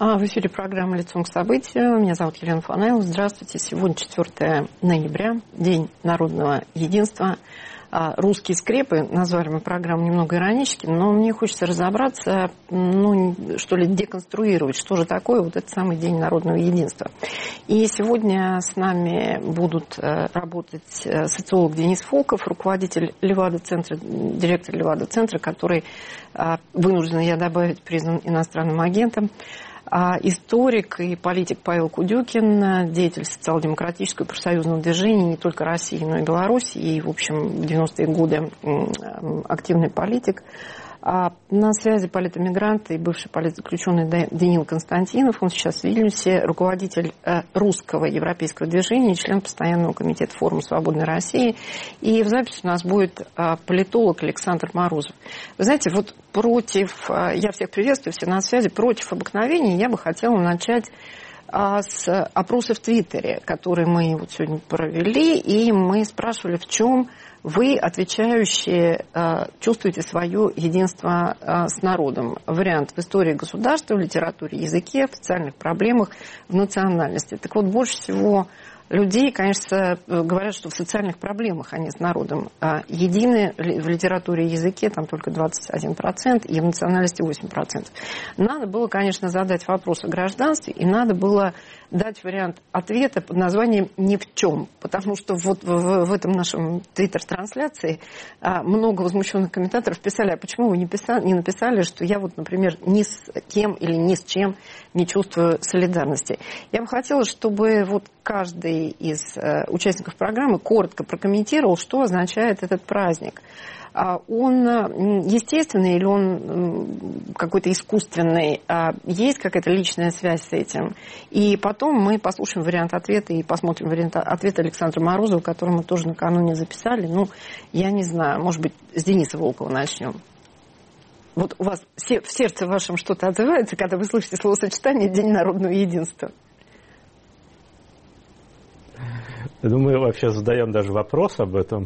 В эфире программа «Лицом к событию». Меня зовут Елена Фанаилова. Здравствуйте. Сегодня 4 ноября, День народного единства. Русские скрепы, назвали мы программу немного иронически, но мне хочется разобраться, что ли, деконструировать, что же такое вот этот самый День народного единства. И сегодня с нами будут работать социолог Денис Волков, руководитель Левада-центра, директор Левада-центра, который, вынуждена я добавить, признан иностранным агентом, историк и политик Павел Кудюкин, деятель социал-демократического и профсоюзного движения не только России, но и Беларуси, и, в общем, в 90-е годы активный политик. На связи политэмигрант и бывший политзаключенный Даниил Константинов. Он сейчас в Вильнюсе, руководитель русского европейского движения, член постоянного комитета форума «Свободной России». И в записи у нас будет политолог Александр Морозов. Вы знаете, вот я всех приветствую, все на связи, против обыкновений я бы хотела начать с опроса в Твиттере, который мы вот сегодня провели, и мы спрашивали, в чем вы, отвечающие, чувствуете свое единство с народом. Вариант: в истории государства, в литературе, языке, в социальных проблемах, в национальности. Так вот, больше всего людей, конечно, говорят, что в социальных проблемах они с народом едины. В литературе и языке там только 21%, и в национальности 8%. Надо было, конечно, задать вопрос о гражданстве, и надо было дать вариант ответа под названием «ни в чем». Потому что вот в этом нашем твиттер-трансляции много возмущенных комментаторов писали: а почему вы не написали, что я вот, например, ни с кем или ни с чем не чувствую солидарности. Я бы хотела, чтобы вот каждый из участников программы коротко прокомментировал, что означает этот праздник. Он естественный или он какой-то искусственный? Есть какая-то личная связь с этим? И потом мы послушаем вариант ответа и посмотрим вариант ответа Александра Морозова, который мы тоже накануне записали. Я не знаю, может быть, с Дениса Волкова начнем. Вот у вас в сердце вашем что-то отзывается, когда вы слышите словосочетание «День народного единства»? Я думаю, мы вообще задаем даже вопрос об этом,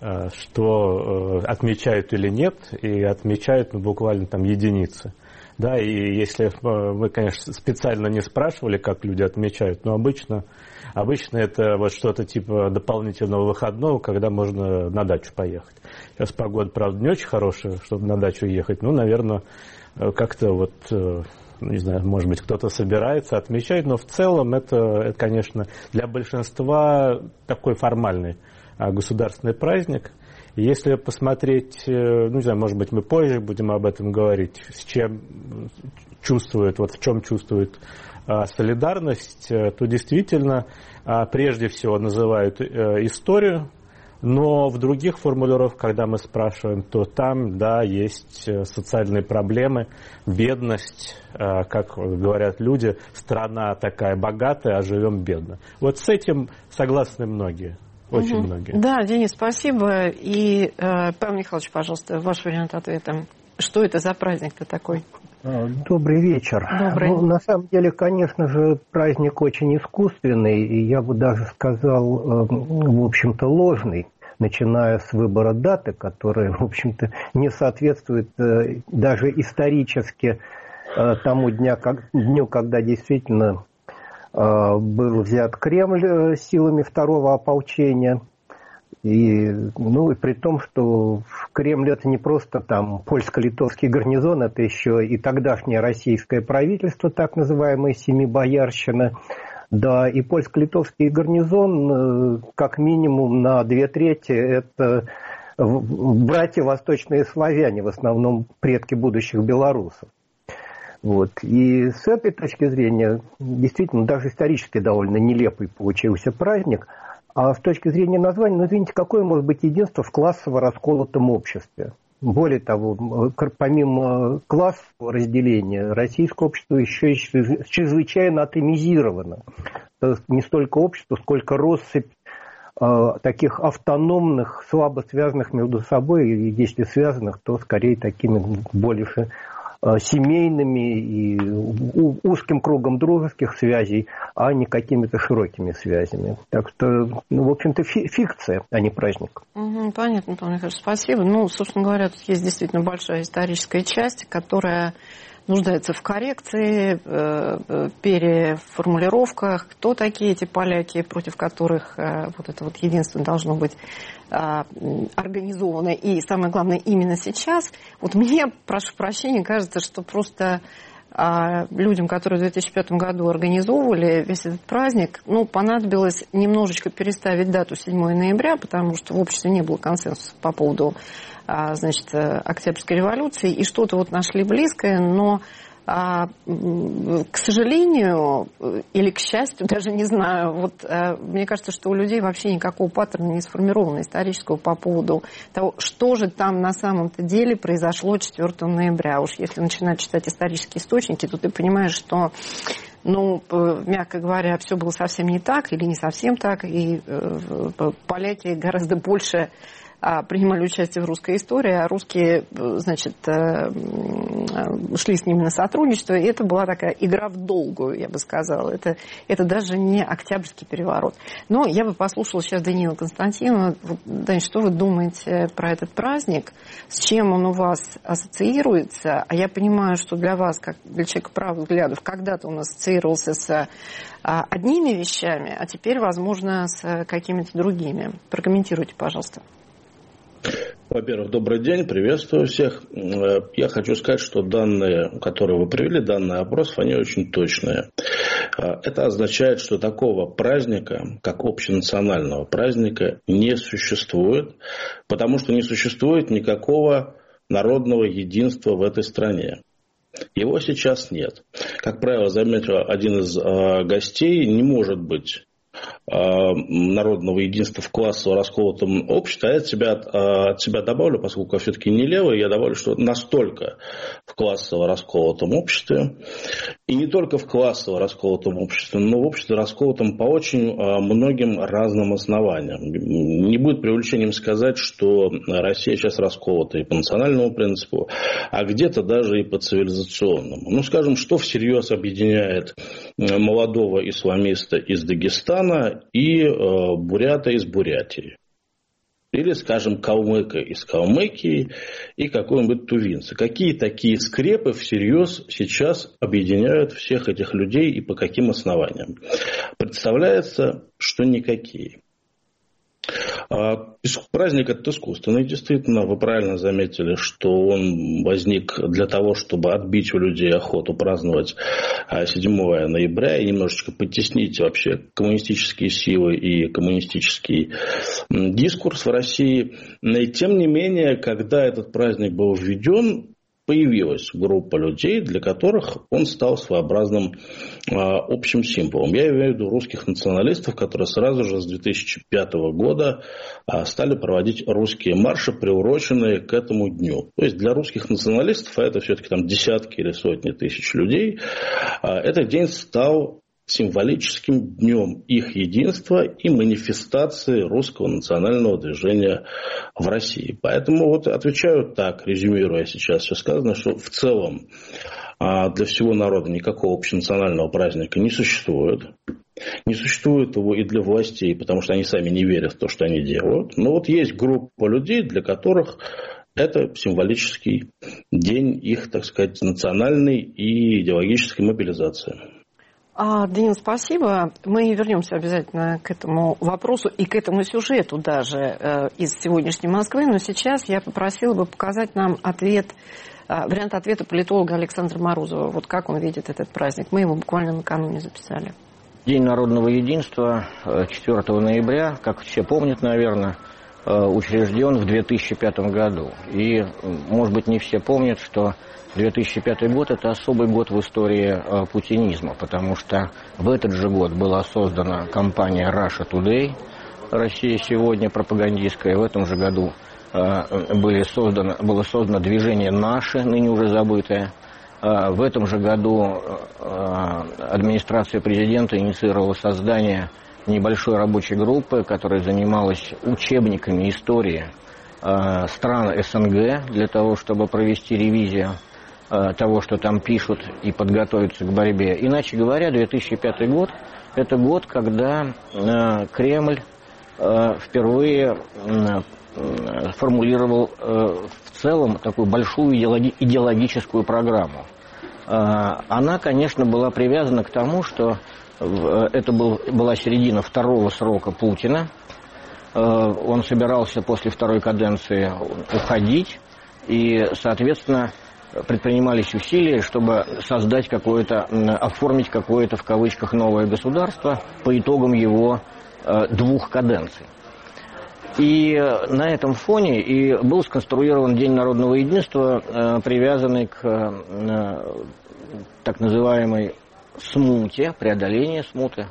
что отмечают или нет, и отмечают буквально там единицы. Да, и если мы, конечно, специально не спрашивали, как люди отмечают, но обычно это вот что-то типа дополнительного выходного, когда можно на дачу поехать. Сейчас погода, правда, не очень хорошая, чтобы на дачу ехать. Наверное, как-то вот, не знаю, может быть, кто-то собирается, отмечает, но в целом это, конечно, для большинства такой формальный государственный праздник. Если посмотреть, не знаю, может быть, мы позже будем об этом говорить, с чем чувствует, в чем чувствует солидарность, то действительно прежде всего называют историю, но в других формулировках, когда мы спрашиваем, то там, да, есть социальные проблемы, бедность, как говорят люди, страна такая богатая, а живем бедно. Вот с этим согласны многие. Очень многие. Да, Денис, спасибо. И, Павел Михайлович, пожалуйста, ваш вариант ответа. Что это за праздник-то такой? Добрый вечер. Добрый. На самом деле, конечно же, праздник очень искусственный, и я бы даже сказал, в общем-то, ложный, начиная с выбора даты, которая, в общем-то, не соответствует даже исторически тому дню, когда действительно был взят Кремль силами второго ополчения. И при том, что Кремль — это не просто там польско-литовский гарнизон, это еще и тогдашнее российское правительство, так называемое Семибоярщина. Да, и польско-литовский гарнизон, как минимум на 2/3, это братья восточные славяне, в основном предки будущих белорусов. Вот. И с этой точки зрения, действительно, даже исторически довольно нелепый получился праздник. А с точки зрения названия, извините, какое может быть единство в классово расколотом обществе? Более того, помимо классового разделения, российское общество еще и чрезвычайно атомизировано. То есть не столько общество, сколько россыпь таких автономных, слабо связанных между собой, и если связанных, то скорее такими больше семейными и узким кругом дружеских связей а не какими-то широкими связями. Так что, в общем-то, фикция, а не праздник. Понятно, Павел Михайлович, спасибо. Собственно говоря, тут есть действительно большая историческая часть, которая нуждается в коррекции, переформулировках, кто такие эти поляки, против которых вот это вот единство должно быть организовано. И самое главное, именно сейчас. Вот мне, прошу прощения, кажется, что просто людям, которые в 2005 году организовывали весь этот праздник, понадобилось немножечко переставить дату 7 ноября, потому что в обществе не было консенсуса по поводу Октябрьской революции, и что-то вот нашли близкое, но, к сожалению, или к счастью, даже не знаю, мне кажется, что у людей вообще никакого паттерна не сформировано исторического по поводу того, что же там на самом-то деле произошло 4 ноября. Уж если начинать читать исторические источники, то ты понимаешь, что мягко говоря, все было совсем не так или не совсем так, и поляки гораздо больше принимали участие в русской истории, а русские, шли с ними на сотрудничество, и это была такая игра в долгую, я бы сказала. Это даже не Октябрьский переворот. Но я бы послушала сейчас Даниила Константинова. Дань, что вы думаете про этот праздник? С чем он у вас ассоциируется? А я понимаю, что для вас, как для человека правых взглядов, когда-то он ассоциировался с одними вещами, а теперь, возможно, с какими-то другими. Прокомментируйте, пожалуйста. Во-первых, добрый день, приветствую всех. Я хочу сказать, что данные, которые вы привели, данные опросов, они очень точные. Это означает, что такого праздника, как общенационального праздника, не существует, потому что не существует никакого народного единства в этой стране. Его сейчас нет. Как правило, заметил один из гостей, не может быть народного единства в классово расколотом обществе, а я от себя добавлю, поскольку я все-таки не левый, я добавлю, что настолько в классово расколотом обществе, и не только в классово расколотом обществе, но в обществе расколотом по очень многим разным основаниям. Не будет преувеличением сказать, что Россия сейчас расколота и по национальному принципу, а где-то даже и по цивилизационному. Скажем, что всерьез объединяет молодого исламиста из Дагестана и бурята из Бурятии. Или, скажем, калмыка из Калмыкии и какой-нибудь тувинца. Какие такие скрепы всерьез сейчас объединяют всех этих людей и по каким основаниям? Представляется, что никакие. Праздник этот искусственный, действительно, вы правильно заметили, что он возник для того, чтобы отбить у людей охоту праздновать 7 ноября и немножечко потеснить вообще коммунистические силы и коммунистический дискурс в России. И тем не менее, когда этот праздник был введен, появилась группа людей, для которых он стал своеобразным общим символом. Я имею в виду русских националистов, которые сразу же с 2005 года стали проводить русские марши, приуроченные к этому дню. То есть для русских националистов, а это все-таки там десятки или сотни тысяч людей, этот день стал символическим днем их единства и манифестации русского национального движения в России. Поэтому отвечаю так, резюмируя сейчас все сказанное, что в целом для всего народа никакого общенационального праздника не существует. Не существует его и для властей, потому что они сами не верят в то, что они делают. Но есть группа людей, для которых это символический день их, так сказать, национальной и идеологической мобилизации. Данил, спасибо. Мы вернемся обязательно к этому вопросу и к этому сюжету даже из сегодняшней Москвы. Но сейчас я попросила бы показать нам вариант ответа политолога Александра Морозова. Как он видит этот праздник. Мы его буквально накануне записали. День народного единства 4 ноября, как все помнят, наверное, учрежден в 2005 году. И, может быть, не все помнят, что 2005 год – это особый год в истории путинизма, потому что в этот же год была создана компания Russia Today, Россия сегодня пропагандистская. В этом же году было создано движение «Наши», ныне уже забытое. В этом же году администрация президента инициировала создание небольшой рабочей группы, которая занималась учебниками истории стран СНГ для того, чтобы провести ревизию того, что там пишут, и подготовиться к борьбе. Иначе говоря, 2005 год это год, когда Кремль впервые формулировал в целом такую большую идеологическую программу. Она, конечно, была привязана к тому, что это была середина второго срока Путина. Он собирался после второй каденции уходить, и, соответственно, предпринимались усилия, чтобы создать оформить какое-то, в кавычках, новое государство по итогам его 2 каденций. И на этом фоне и был сконструирован День народного единства, привязанный к так называемой смуте, преодолению смуты.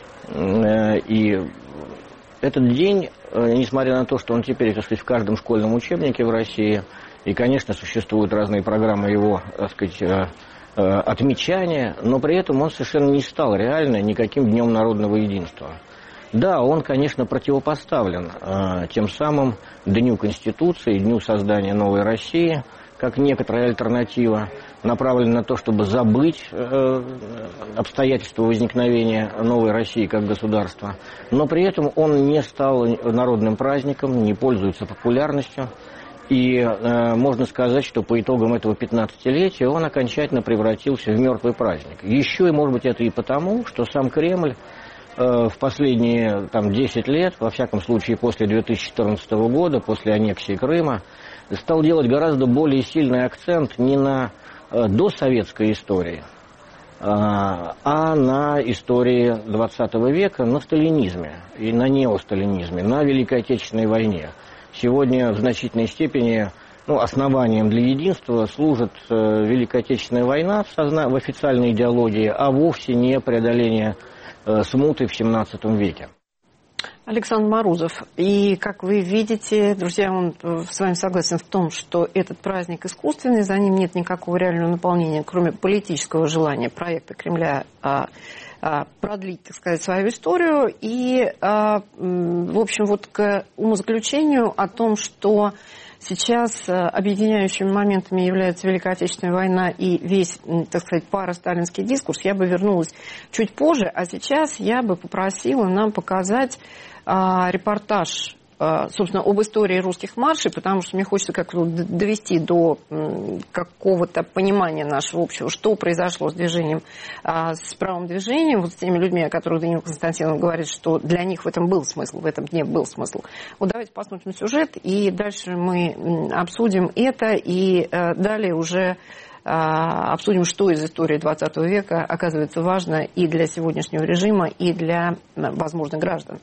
И этот день, несмотря на то, что он теперь, так сказать, в каждом школьном учебнике в России, и, конечно, существуют разные программы его, так сказать, отмечания, но при этом он совершенно не стал реально никаким Днем народного единства. Да, он, конечно, противопоставлен тем самым Дню Конституции, Дню создания новой России, как некоторая альтернатива, направлена на то, чтобы забыть обстоятельства возникновения новой России как государства. Но при этом он не стал народным праздником, не пользуется популярностью. И можно сказать, что по итогам этого 15-летия он окончательно превратился в мертвый праздник. Еще, и, может быть, это и потому, что сам Кремль в последние 10 лет, во всяком случае после 2014 года, после аннексии Крыма, стал делать гораздо более сильный акцент не на досоветской истории, а на истории 20 века, на сталинизме и на неосталинизме, на Великой Отечественной войне. Сегодня в значительной степени основанием для единства служит Великая Отечественная война в официальной идеологии, а вовсе не преодоление смуты в XVII веке. Александр Морозов, и как вы видите, друзья, он с вами согласен в том, что этот праздник искусственный, за ним нет никакого реального наполнения, кроме политического желания проекта Кремля продлить, так сказать, свою историю. И, в общем, вот к умозаключению о том, что сейчас объединяющими моментами является Великая Отечественная война и весь, так сказать, парасталинский дискурс, я бы вернулась чуть позже, а сейчас я бы попросила нам показать репортаж, собственно, об истории русских маршей, потому что мне хочется как-то довести до какого-то понимания нашего общего, что произошло с движением, с правым движением, вот с теми людьми, о которых Даниил Константинов говорит, что для них в этом был смысл, в этом дне был смысл. Вот давайте посмотрим сюжет, и дальше мы обсудим это, и далее уже обсудим, что из истории 20 века оказывается важно и для сегодняшнего режима, и для, возможно, граждан.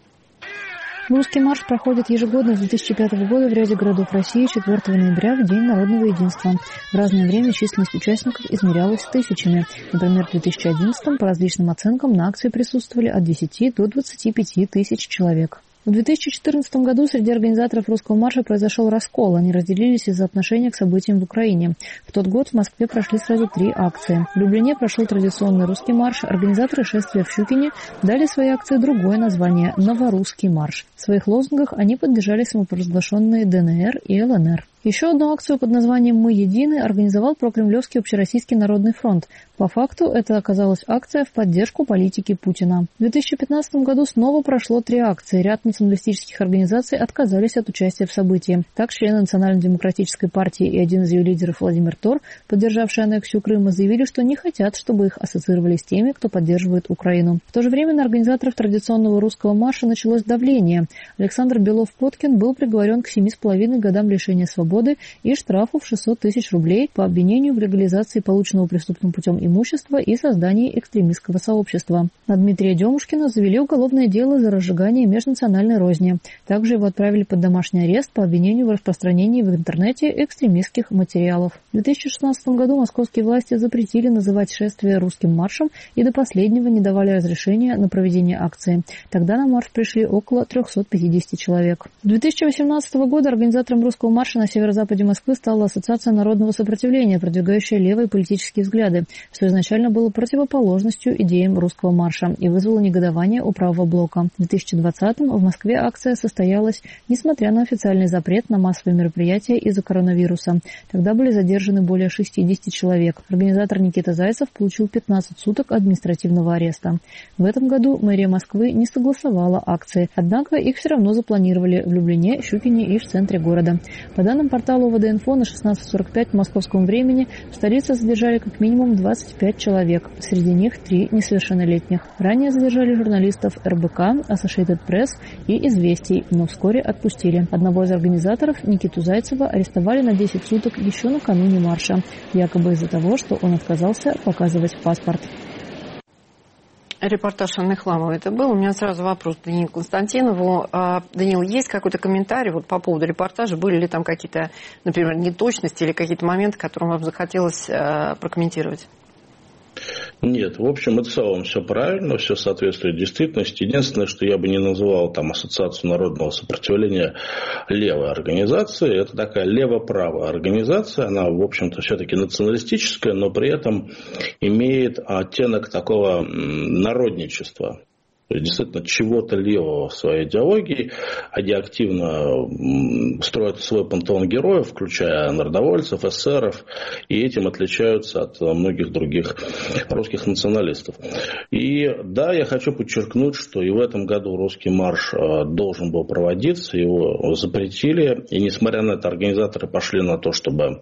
Русский марш проходит ежегодно с 2005 года в ряде городов России 4 ноября в День народного единства. В разное время численность участников измерялась тысячами. Например, в 2011 по различным оценкам на акции присутствовали от 10 до 25 тысяч человек. В 2014 году среди организаторов русского марша произошел раскол. Они разделились из-за отношения к событиям в Украине. В тот год в Москве прошли сразу 3 акции. В Люблине прошел традиционный русский марш. Организаторы шествия в Щукине дали своей акции другое название – «Новорусский марш». В своих лозунгах они поддержали самопровозглашенные ДНР и ЛНР. Еще одну акцию под названием «Мы едины» организовал прокремлевский Общероссийский народный фронт. По факту это оказалась акция в поддержку политики Путина. В 2015 году снова прошло 3 акции. Ряд националистических организаций отказались от участия в событии. Так, члены Национально-демократической партии и один из ее лидеров Владимир Тор, поддержавший аннексию Крыма, заявили, что не хотят, чтобы их ассоциировали с теми, кто поддерживает Украину. В то же время на организаторов традиционного русского марша началось давление. Александр Белов-Плоткин был приговорен к 7,5 годам лишения свободы и штрафу в 600 тысяч рублей по обвинению в легализации полученного преступным путем имущества и создании экстремистского сообщества. На Дмитрия Демушкина завели уголовное дело за разжигание межнациональной розни. Также его отправили под домашний арест по обвинению в распространении в интернете экстремистских материалов. В 2016 году московские власти запретили называть шествие русским маршем и до последнего не давали разрешения на проведение акции. Тогда на марш пришли около 350 человек. С 2018 года организаторам русского марша на Северном северо-западе Москвы стала Ассоциация народного сопротивления, продвигающая левые политические взгляды, что изначально было противоположностью идеям русского марша и вызвало негодование у правого блока. В 2020-м в Москве акция состоялась, несмотря на официальный запрет на массовые мероприятия из-за коронавируса. Тогда были задержаны более 60 человек. Организатор Никита Зайцев получил 15 суток административного ареста. В этом году мэрия Москвы не согласовала акции, однако их все равно запланировали в Люблине, Щукине и в центре города. По данным портала УВД-Инфо, на 16:45 по московскому времени в столице задержали как минимум 25 человек, среди них 3 несовершеннолетних. Ранее задержали журналистов РБК, Associated Press и «Известий», но вскоре отпустили. Одного из организаторов, Никиту Зайцева, арестовали на 10 суток еще накануне марша, якобы из-за того, что он отказался показывать паспорт. Репортаж Анны Хламовой это был. У меня сразу вопрос к Данилу Константинову. Данил, есть какой-то комментарий вот по поводу репортажа? Были ли там какие-то, например, неточности или какие-то моменты, которые вам захотелось прокомментировать? Нет, в общем и целом все правильно, все соответствует действительности. Единственное, что я бы не называл там Ассоциацию народного сопротивления левой организацией, это такая лево-правая организация, она, в общем-то, все-таки националистическая, но при этом имеет оттенок такого народничества. То есть, действительно, чего-то левого в своей идеологии. Они активно строят свой пантеон героев, включая народовольцев, эсеров, и этим отличаются от многих других русских националистов. И да, я хочу подчеркнуть, что и в этом году русский марш должен был проводиться, его запретили, и несмотря на это, организаторы пошли на то, чтобы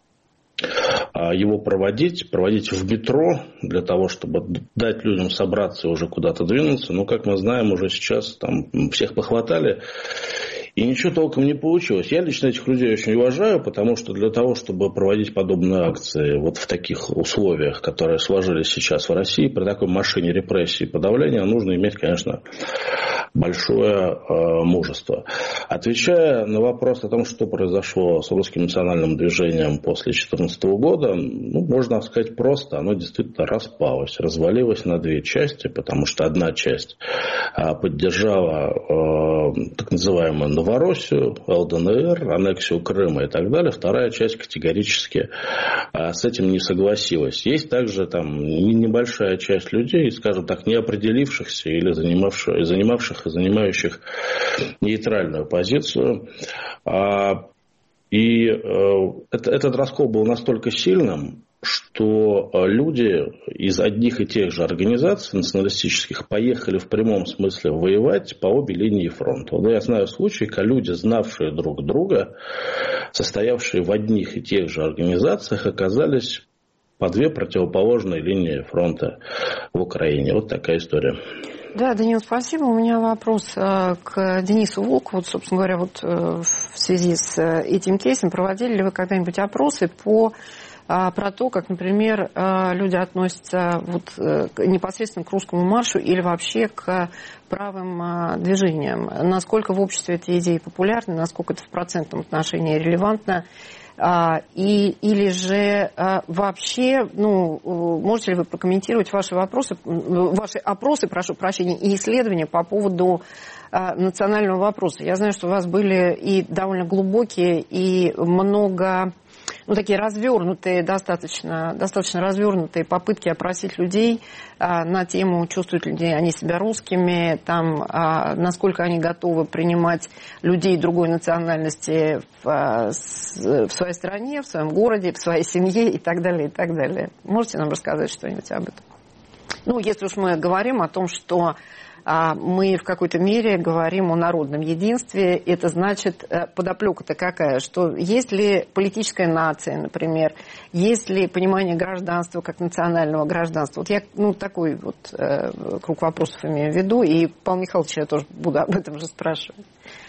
его проводить в метро, для того, чтобы дать людям собраться и уже куда-то двинуться. Но, как мы знаем, уже сейчас там всех похватали, и ничего толком не получилось. Я лично этих людей очень уважаю, потому что для того, чтобы проводить подобные акции вот в таких условиях, которые сложились сейчас в России, при такой машине репрессий и подавления, нужно иметь, конечно, большое мужество. Отвечая на вопрос о том, что произошло с русским национальным движением после 2014 года, можно сказать просто, оно действительно распалось, развалилось на две части, потому что одна часть поддержала так называемую Новороссию, ЛДНР, аннексию Крыма и так далее. Вторая часть категорически с этим не согласилась. Есть также там небольшая часть людей, скажем так, не определившихся или занимающих нейтральную позицию. И этот раскол был настолько сильным, что люди из одних и тех же организаций националистических поехали в прямом смысле воевать по обе линии фронта. Я знаю случаи, когда люди, знавшие друг друга, состоявшие в одних и тех же организациях, оказались по две противоположные линии фронта в Украине. Вот такая история. Да, Данил, спасибо. У меня вопрос к Денису Волкову. Вот, собственно говоря, вот в связи с этим кейсом проводили ли вы когда-нибудь опросы про то, как, например, люди относятся непосредственно к русскому маршу или вообще к правым движениям? Насколько в обществе эти идеи популярны, насколько это в процентном отношении релевантно? Или же вообще, можете ли вы прокомментировать ваши опросы, прошу прощения, и исследования по поводу национального вопроса? Я знаю, что у вас были и довольно глубокие, и много, такие развернутые, достаточно развернутые попытки опросить людей на тему, чувствуют ли они себя русскими, насколько они готовы принимать людей другой национальности в своей стране, в своем городе, в своей семье и так далее, и так далее. Можете нам рассказать что-нибудь об этом? Если уж мы говорим о том, что мы в какой-то мере говорим о народном единстве, это значит, подоплека-то какая, что есть ли политическая нация, например, есть ли понимание гражданства как национального гражданства. Вот я такой круг вопросов имею в виду, и Павла Михайловича я тоже буду об этом же спрашивать.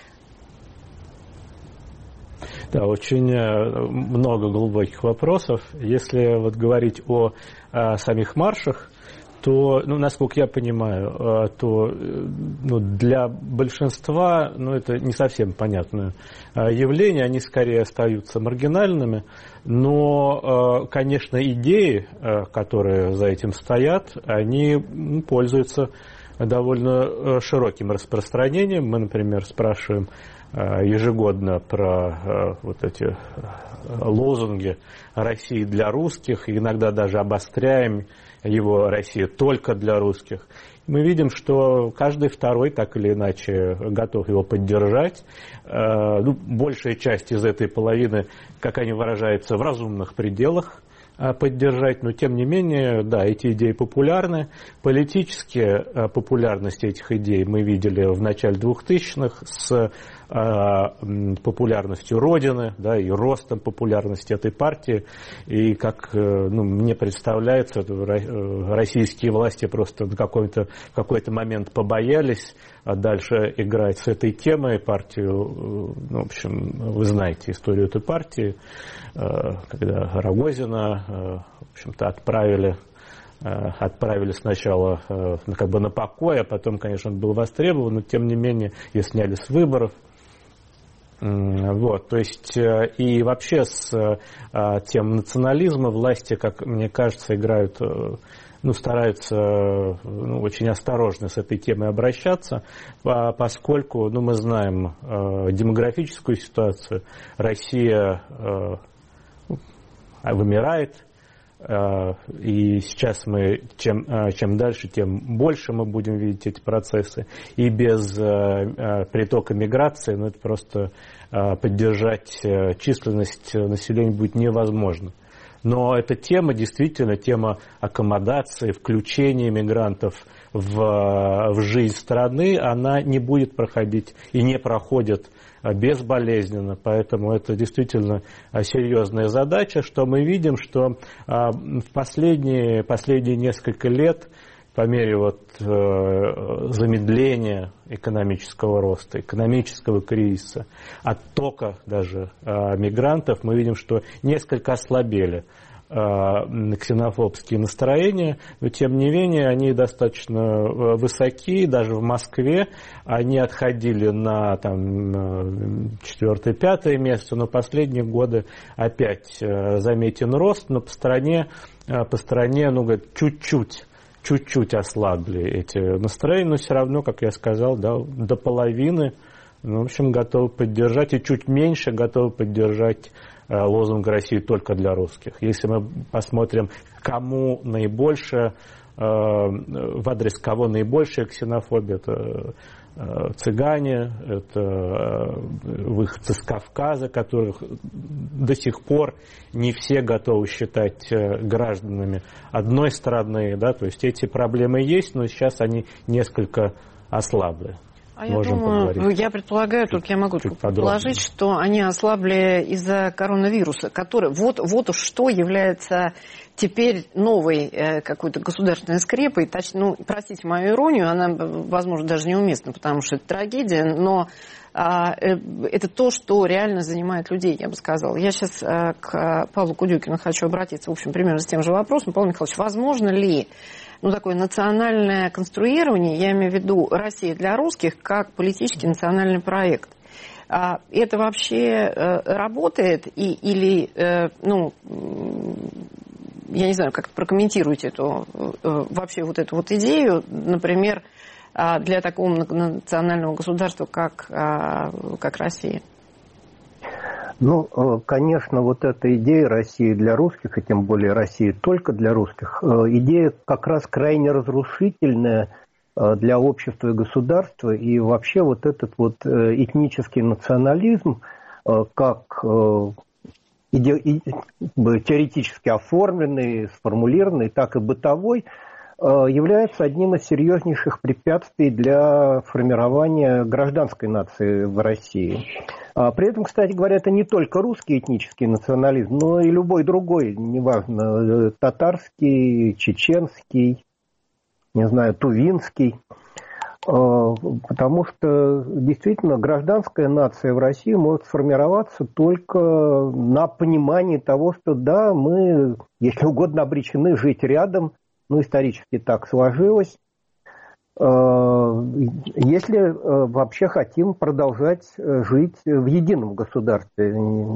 Да, очень много глубоких вопросов. Если говорить о самих маршах, то, насколько я понимаю, то для большинства это не совсем понятное явление, они скорее остаются маргинальными, но, конечно, идеи, которые за этим стоят, они пользуются довольно широким распространением. Мы, например, спрашиваем ежегодно про вот эти лозунги «России для русских», и иногда даже обостряем его «Россия только для русских». Мы видим, что каждый второй так или иначе готов его поддержать. Большая часть из этой половины, как они выражаются, в разумных пределах поддержать, но тем не менее, да, эти идеи популярны. Политически популярность этих идей мы видели в начале 2000-х с популярностью Родины, да, и ростом популярности этой партии. И как мне представляется, российские власти просто в какой-то момент побоялись дальше играть с этой темой. Партию, в общем, вы знаете историю этой партии, когда Рогозина, в общем-то, отправили сначала на покой, а потом, конечно, он был востребован, но тем не менее ее сняли с выборов. Вот, то есть и вообще с тем национализмом власти, как мне кажется, играют, стараются очень осторожно с этой темой обращаться, поскольку мы знаем демографическую ситуацию. Россия вымирает, и сейчас мы, чем дальше, тем больше мы будем видеть эти процессы. И без притока миграции, это просто поддержать численность населения будет невозможно. Но эта тема, действительно, тема аккомодации, включения мигрантов в жизнь страны, она не будет проходить и не проходит безболезненно. Поэтому это действительно серьезная задача, что мы видим, что в последние несколько лет по мере замедления экономического роста, экономического кризиса, оттока даже мигрантов, мы видим, что несколько ослабели ксенофобские настроения, но тем не менее они достаточно высоки, даже в Москве они отходили на 4-5 место, но последние годы опять заметен рост, но по стране чуть-чуть ослабли эти настроения, но все равно, как я сказал, до половины, в общем, готовы поддержать, и чуть меньше готовы поддержать лозунг «России только для русских». Если мы посмотрим, кому наибольше, в адрес кого наибольшая ксенофобия, это цыгане, это выходцы с Кавказа, которых до сих пор не все готовы считать гражданами одной страны, да, то есть эти проблемы есть, но сейчас они несколько ослабли. Я думаю, я предполагаю, только я могу предположить, что они ослабли из-за коронавируса, который вот уж что является теперь новой какой-то государственной скрепой. Простите мою иронию, она, возможно, даже неуместна, потому что это трагедия, но это то, что реально занимает людей, я бы сказала. Я сейчас к Павлу Кудюкину хочу обратиться, в общем, примерно с тем же вопросом. Павел Михайлович, возможно ли такое национальное конструирование, я имею в виду Россия для русских, как политический национальный проект? Это вообще работает или, я не знаю, как прокомментируете вообще эту идею, например, для такого национального государства, как Россия? Конечно, эта идея России для русских, и тем более России только для русских, идея как раз крайне разрушительная для общества и государства. И вообще этот этнический национализм, как теоретически оформленный, сформулированный, так и бытовой, является одним из серьезнейших препятствий для формирования гражданской нации в России. При этом, кстати говоря, это не только русский этнический национализм, но и любой другой, неважно, татарский, чеченский, тувинский. Потому что действительно гражданская нация в России может сформироваться только на понимании того, что да, мы, если угодно, обречены жить рядом, исторически так сложилось, если вообще хотим продолжать жить в едином государстве,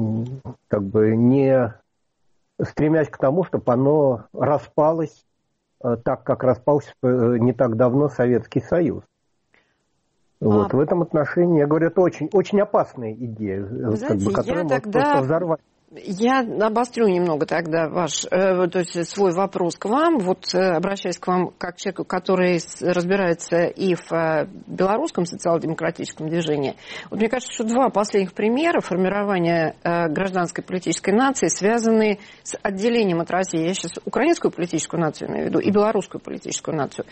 не стремясь к тому, чтобы оно распалось так как распался не так давно Советский Союз. Вот. В этом отношении, я говорю, это очень, очень опасная идея, знаете, которая может просто взорвать. Я обострю немного тогда то есть свой вопрос к вам. Вот обращаясь к вам как человеку, который разбирается и в белорусском социал-демократическом движении. Вот мне кажется, что два последних примера формирования гражданской политической нации связаны с отделением от России. Я сейчас украинскую политическую нацию имею в виду и белорусскую политическую нацию.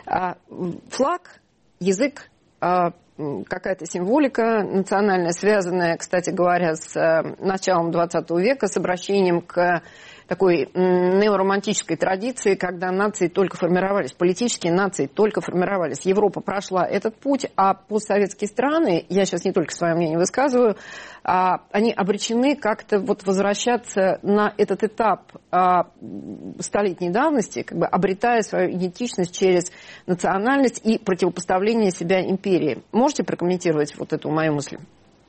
Флаг, язык, какая-то символика национальная, связанная, кстати говоря, с началом XX века, с обращением к такой неоромантической традиции, когда нации только формировались, политические нации только формировались. Европа прошла этот путь, а постсоветские страны, я сейчас не только свое мнение высказываю, они обречены как-то вот возвращаться на этот этап столетней давности, как бы обретая свою идентичность через национальность и противопоставление себя империи. Можете прокомментировать вот эту мою мысль?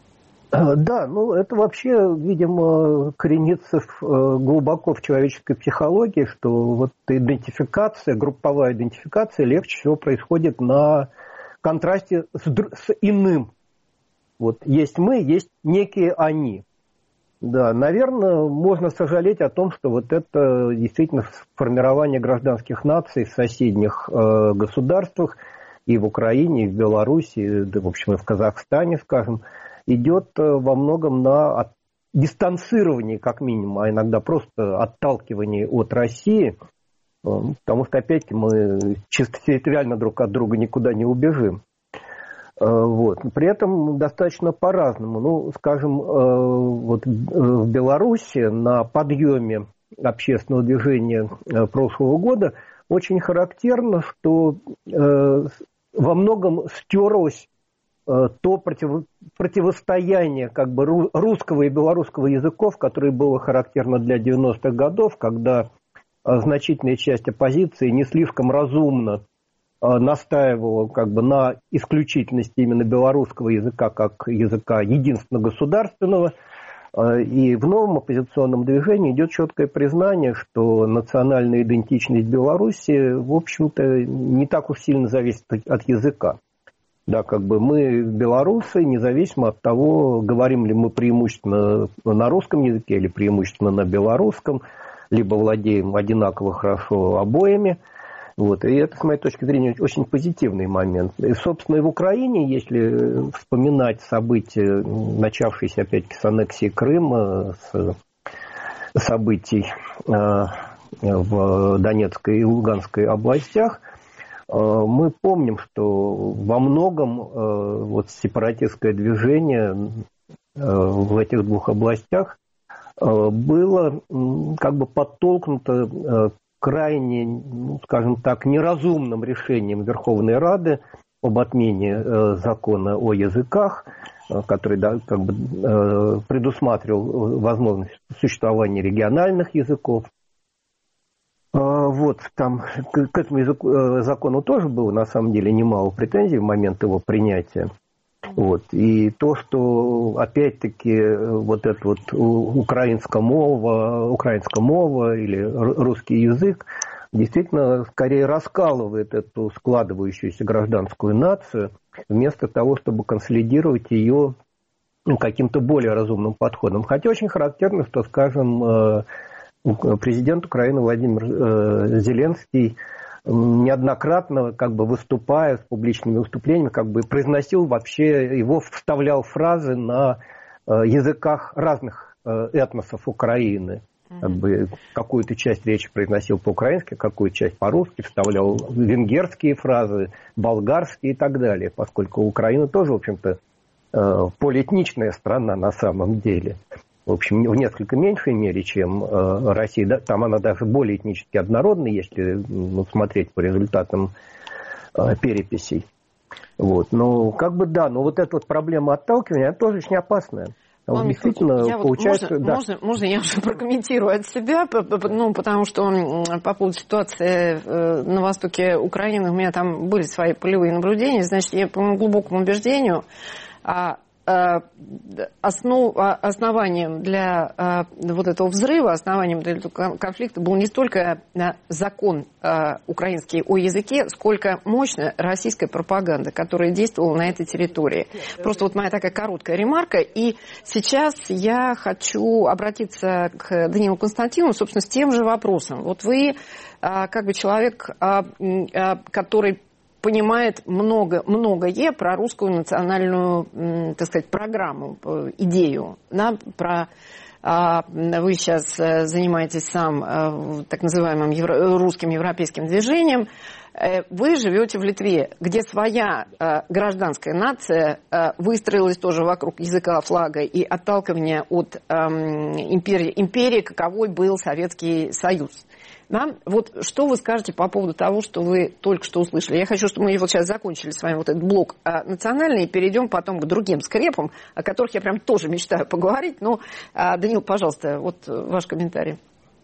Да, ну это вообще, видимо, коренится глубоко в человеческой психологии, что вот идентификация, групповая идентификация легче всего происходит на контрасте с иным. Вот есть мы, есть некие они. Да, наверное, можно сожалеть о том, что вот это действительно формирование гражданских наций в соседних государствах, и в Украине, и в Беларуси, да, в общем, и в Казахстане, скажем, идет во многом на дистанцировании, как минимум, а иногда просто отталкивании от России, потому что, опять-таки, мы чисто территориально друг от друга никуда не убежим. Вот. При этом достаточно по-разному. Ну, скажем, вот в Беларуси на подъеме общественного движения прошлого года очень характерно, что во многом стерлось то противостояние как бы русского и белорусского языков, которое было характерно для 90-х годов, когда значительная часть оппозиции не слишком разумно настаивала как бы на исключительности именно белорусского языка как языка единственно государственного. И в новом оппозиционном движении идет четкое признание, что национальная идентичность Беларуси, в общем-то, не так уж сильно зависит от языка. Да, как бы мы белорусы, независимо от того, говорим ли мы преимущественно на русском языке или преимущественно на белорусском, либо владеем одинаково хорошо обоими. Вот. И это, с моей точки зрения, очень позитивный момент. И, собственно, и в Украине, если вспоминать события, начавшиеся, опять-таки, с аннексии Крыма, с событий в Донецкой и Луганской областях, мы помним, что во многом вот сепаратистское движение в этих двух областях было как бы подтолкнуто крайне, ну, скажем так, неразумным решением Верховной Рады об отмене закона о языках, который, да, как бы предусматривал возможность существования региональных языков. Вот, там к этому закону тоже было, на самом деле, немало претензий в момент его принятия. Вот. И то, что, опять-таки, вот это вот украинская мова или русский язык действительно скорее раскалывает эту складывающуюся гражданскую нацию, вместо того, чтобы консолидировать ее каким-то более разумным подходом. Хотя очень характерно, что, скажем, президент Украины Владимир Зеленский неоднократно, как бы выступая с публичными выступлениями, как бы произносил вообще, его вставлял фразы на языках разных этносов Украины. Как бы какую-то часть речи произносил по-украински, какую-то часть по-русски, вставлял венгерские фразы, болгарские и так далее, поскольку Украина тоже, в общем-то, полиэтничная страна на самом деле. В общем, в несколько меньшей мере, чем Россия. Там она даже более этнически однородная, если смотреть по результатам переписей. Вот. Но как бы да, но вот эта вот проблема отталкивания, она тоже очень опасная. Действительно, получается... Можно я уже прокомментирую от себя, потому что по поводу ситуации на востоке Украины у меня там были свои полевые наблюдения. Значит, я по моему глубокому убеждению... основанием для вот этого взрыва, основанием для этого конфликта был не столько закон украинский о языке, сколько мощная российская пропаганда, которая действовала на этой территории. Просто вот моя такая короткая ремарка. И сейчас я хочу обратиться к Даниилу Константинову, собственно, с тем же вопросом. Вот вы, как бы человек, который понимает многое про русскую национальную, так сказать, программу, идею. Да, вы сейчас занимаетесь сам так называемым русским европейским движением. Вы живете в Литве, где своя гражданская нация выстроилась тоже вокруг языка, флага и отталкивания от империи, каковой был Советский Союз. Да? Вот что вы скажете по поводу того, что вы только что услышали? Я хочу, чтобы мы вот сейчас закончили с вами вот этот блок национальный и перейдем потом к другим скрепам, о которых я прям тоже мечтаю поговорить. Но, Даниил, пожалуйста, вот ваш комментарий.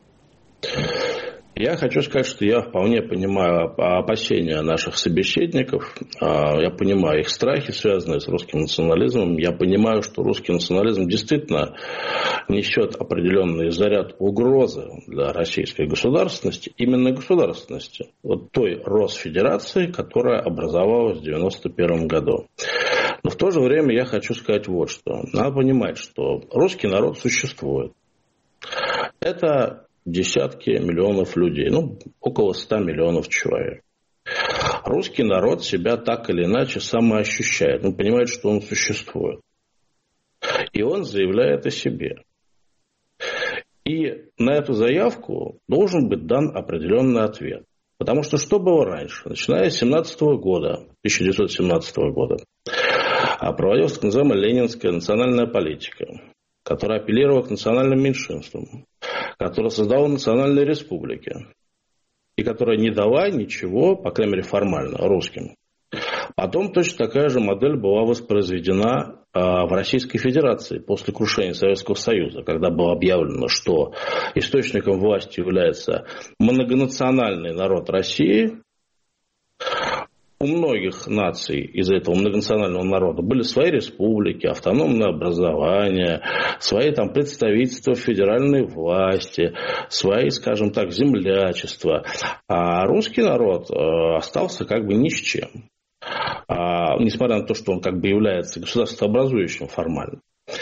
Я хочу сказать, что я вполне понимаю опасения наших собеседников, я понимаю их страхи, связанные с русским национализмом, я понимаю, что русский национализм действительно несет определенный заряд угрозы для российской государственности, именно государственности, вот той Росфедерации, которая образовалась в 1991 году. Но в то же время я хочу сказать вот что. Надо понимать, что русский народ существует. Это десятки миллионов людей, около 100 миллионов человек. Русский народ себя так или иначе самоощущает, он понимает, что он существует. И он заявляет о себе. И на эту заявку должен быть дан определенный ответ. Потому что было раньше? Начиная с 1917 года, проводилась так называемая ленинская национальная политика, которая апеллировала к национальным меньшинствам, которая создала национальные республики и которая не дала ничего, по крайней мере формально, русским. Потом точно такая же модель была воспроизведена в Российской Федерации после крушения Советского Союза, когда было объявлено, что источником власти является многонациональный народ России. У многих наций из этого многонационального народа были свои республики, автономное образование, свои представительства федеральной власти, свои, скажем так, землячества. А русский народ остался ни с чем. Несмотря на то, что он является государствообразующим формально.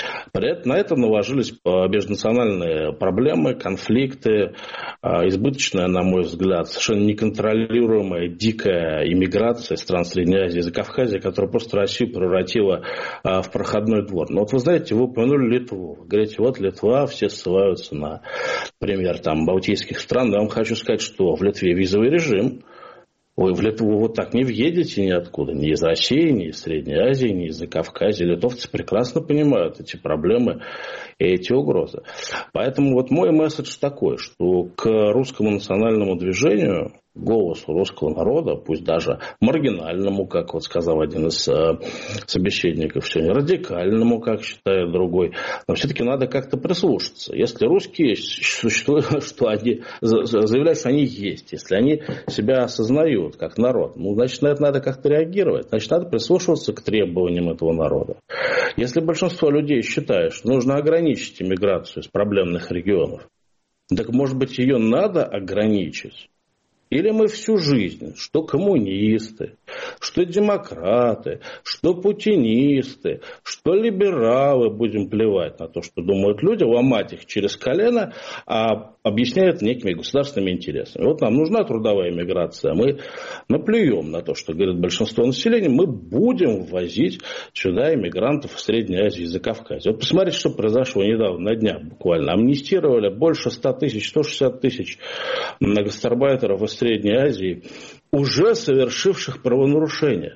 На это наложились межнациональные проблемы, конфликты, избыточная, на мой взгляд, совершенно неконтролируемая дикая иммиграция стран Средней Азии и Закавказья, которая просто Россию превратила в проходной двор. Но вот вы знаете, вы упомянули Литву. Вы говорите, вот Литва, все ссылаются на пример балтийских стран. Я вам хочу сказать, что в Литве визовый режим. Вы в Литву вот так не въедете ниоткуда, ни из России, ни из Средней Азии, ни из Закавказья. Литовцы прекрасно понимают эти проблемы и эти угрозы. Поэтому вот мой месседж такой, что к русскому национальному движению, голосу русского народа, пусть даже маргинальному, как сказал один из собеседников сегодня, радикальному, как считает другой, но все-таки надо как-то прислушаться. Если русские существуют, что они заявляют, что они есть, если они себя осознают как народ, значит, на это надо как-то реагировать, значит, надо прислушиваться к требованиям этого народа. Если большинство людей считает, что нужно ограничить иммиграцию из проблемных регионов, так, может быть, ее надо ограничить? Или мы всю жизнь, что коммунисты, что демократы, что путинисты, что либералы, будем плевать на то, что думают люди, ломать их через колено, а объясняют некими государственными интересами. Вот нам нужна трудовая миграция, мы наплюем на то, что говорит большинство населения, мы будем ввозить сюда иммигрантов из Средней Азии и Закавказья. Вот посмотрите, что произошло недавно, на днях буквально. Амнистировали больше 100 тысяч, 160 тысяч гастарбайтеров из Средней Азии, уже совершивших правонарушения.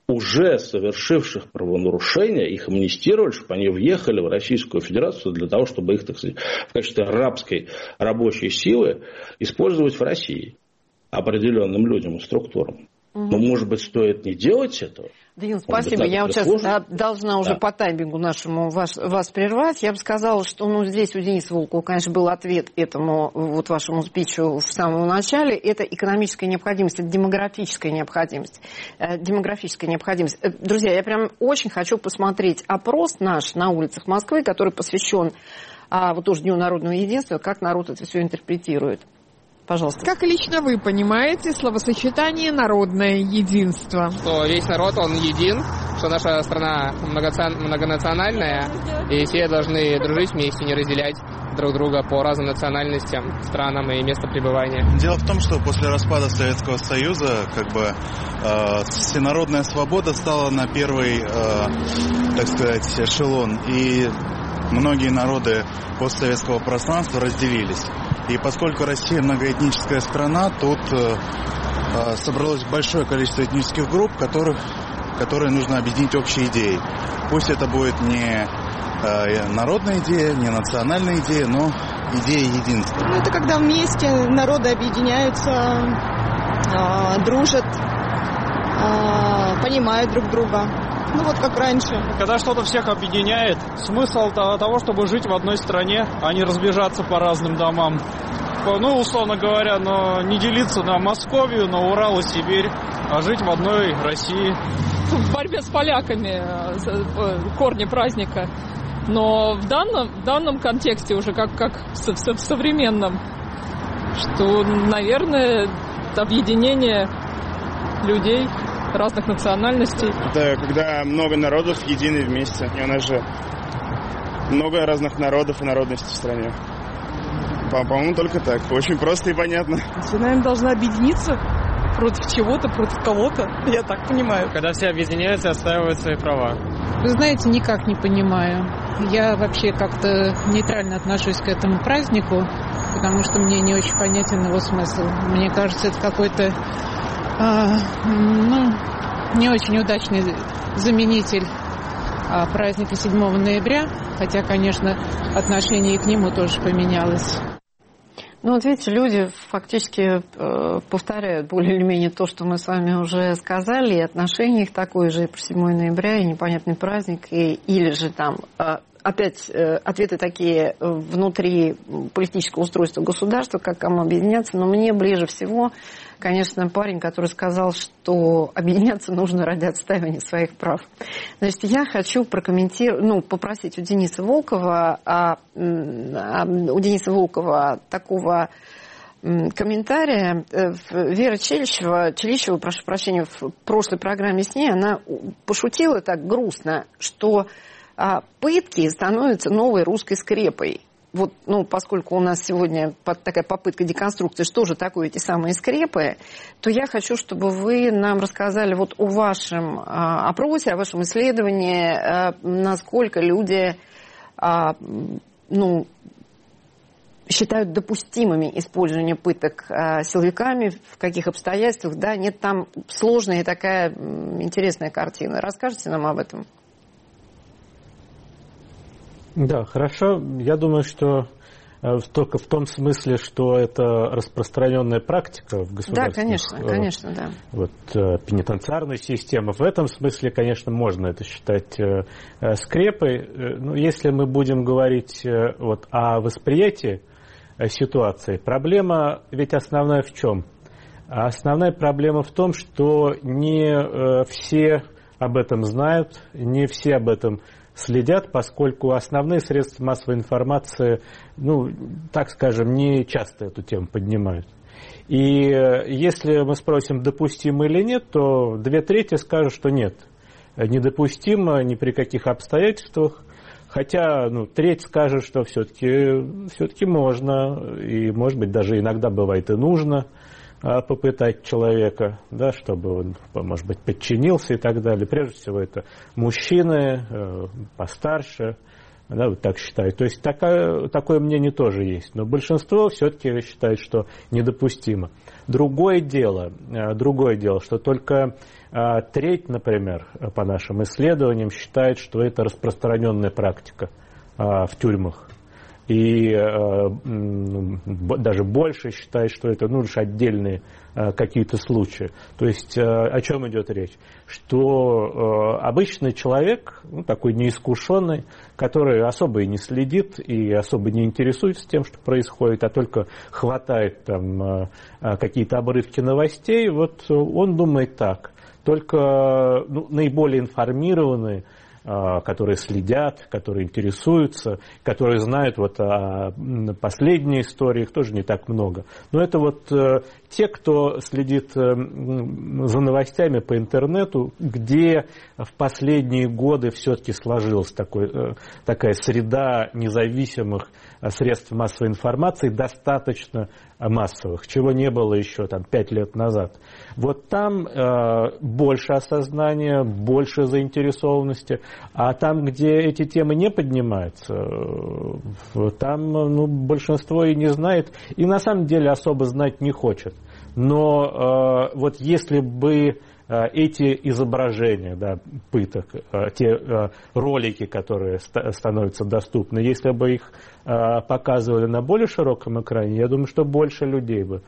Их амнистировали, чтобы они въехали в Российскую Федерацию для того, чтобы их, так сказать, в качестве рабской рабочей силы использовать в России определенным людям и структурам. Но, может быть, стоит не делать этого? Денис, спасибо. Я вот сейчас должна уже по таймингу нашему вас прервать. Я бы сказала, что здесь у Дениса Волкова, конечно, был ответ этому вот вашему спичу в самом начале. Это экономическая необходимость, это демографическая необходимость. Друзья, я прям очень хочу посмотреть опрос наш на улицах Москвы, который посвящен вот тоже Дню народного единства, как народ это все интерпретирует. Пожалуйста. Как лично вы понимаете словосочетание «народное единство»? Что весь народ, он един, что наша страна многонациональная, и все должны дружить вместе, не разделять друг друга по разным национальностям, странам и месту пребывания. Дело в том, что после распада Советского Союза всенародная свобода стала на первый, так сказать, эшелон, и многие народы постсоветского пространства разделились. И поскольку Россия многоэтническая страна, тут собралось большое количество этнических групп, которые нужно объединить общей идеей. Пусть это будет не народная идея, не национальная идея, но идея единства. Это когда вместе народы объединяются, дружат, понимают друг друга. Вот как раньше. Когда что-то всех объединяет, смысл того, чтобы жить в одной стране, а не разбежаться по разным домам. Условно говоря, но не делиться на Московию, на Урал и Сибирь, а жить в одной России. В борьбе с поляками корни праздника. Но в данном контексте уже как в современном, что, наверное, объединение людей разных национальностей. Это когда много народов едины вместе. И у нас же много разных народов и народностей в стране. По-моему, только так. Очень просто и понятно. Все, наверное, должны объединиться против чего-то, против кого-то. Я так понимаю. Когда все объединяются и отстаивают свои права. Вы знаете, никак не понимаю. Я вообще как-то нейтрально отношусь к этому празднику, потому что мне не очень понятен его смысл. Мне кажется, это какой-то не очень удачный заменитель праздника 7 ноября, хотя, конечно, отношение к нему тоже поменялось. Вот видите, люди фактически повторяют более или менее то, что мы с вами уже сказали, и отношение их такое же и про 7 ноября, и непонятный праздник, или же там опять ответы такие внутри политического устройства государства, как кому объединяться, но мне ближе всего, конечно, парень, который сказал, что объединяться нужно ради отстаивания своих прав. Значит, я хочу попросить у Дениса Волкова такого комментария. Вера Челищева, прошу прощения, в прошлой программе с ней, она пошутила так грустно, что пытки становятся новой русской скрепой. Поскольку у нас сегодня такая попытка деконструкции, что же такое эти самые скрепы, то я хочу, чтобы вы нам рассказали о вашем опросе, о вашем исследовании, насколько люди считают допустимыми использование пыток силовиками, в каких обстоятельствах, да, нет, там сложная и такая интересная картина. Расскажите нам об этом. Да, хорошо. Я думаю, что только в том смысле, что это распространенная практика в государственных... Да, конечно, да. Пенитенциарной системы. В этом смысле, конечно, можно это считать скрепой. Но если мы будем говорить о восприятии ситуации, проблема ведь основная в чем? Основная проблема в том, что не все об этом знают, не все об этом следят, поскольку основные средства массовой информации, так скажем, не часто эту тему поднимают. И если мы спросим, допустимо или нет, то 2/3 скажут, что нет, недопустимо ни при каких обстоятельствах. Хотя, треть скажет, что все-таки можно, и, может быть, даже иногда бывает и нужно попытать человека, да, чтобы он, может быть, подчинился и так далее. Прежде всего, это мужчины постарше, да, так считают. То есть такое мнение тоже есть. Но большинство все-таки считает, что недопустимо. Другое дело, что только треть, например, по нашим исследованиям, считает, что это распространенная практика в тюрьмах. и даже больше считает, что это лишь отдельные какие-то случаи. То есть о чем идет речь? Что обычный человек, такой неискушенный, который особо и не следит и особо не интересуется тем, что происходит, а только хватает там какие-то обрывки новостей, вот он думает так. Только наиболее информированные, которые следят, которые интересуются, которые знают вот о последней истории, их тоже не так много. Но это вот те, кто следит за новостями по интернету, где в последние годы все-таки сложилась такая среда независимых средств массовой информации, достаточно массовых, чего не было еще 5 лет назад. Вот там больше осознания, больше заинтересованности, а там, где эти темы не поднимаются, там большинство и не знает, и на самом деле особо знать не хочет. Но вот если бы эти изображения пыток, те ролики, которые становятся доступны, если бы их показывали на более широком экране, я думаю, что больше людей бы